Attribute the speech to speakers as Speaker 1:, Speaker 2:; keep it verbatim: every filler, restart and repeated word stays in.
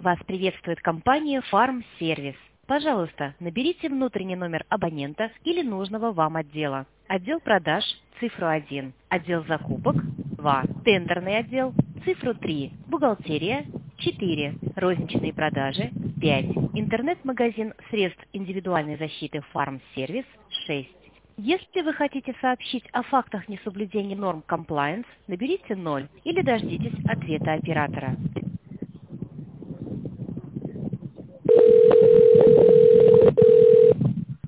Speaker 1: Вас приветствует компания Farm Service. Пожалуйста, наберите внутренний номер абонента или нужного вам отдела. Отдел продаж – цифру один, отдел закупок – два, тендерный отдел – цифру три, бухгалтерия – четыре, розничные продажи – пять, интернет-магазин средств индивидуальной защиты Farm Service – шесть. Если вы хотите сообщить о фактах несоблюдения норм compliance, наберите ноль или дождитесь ответа оператора.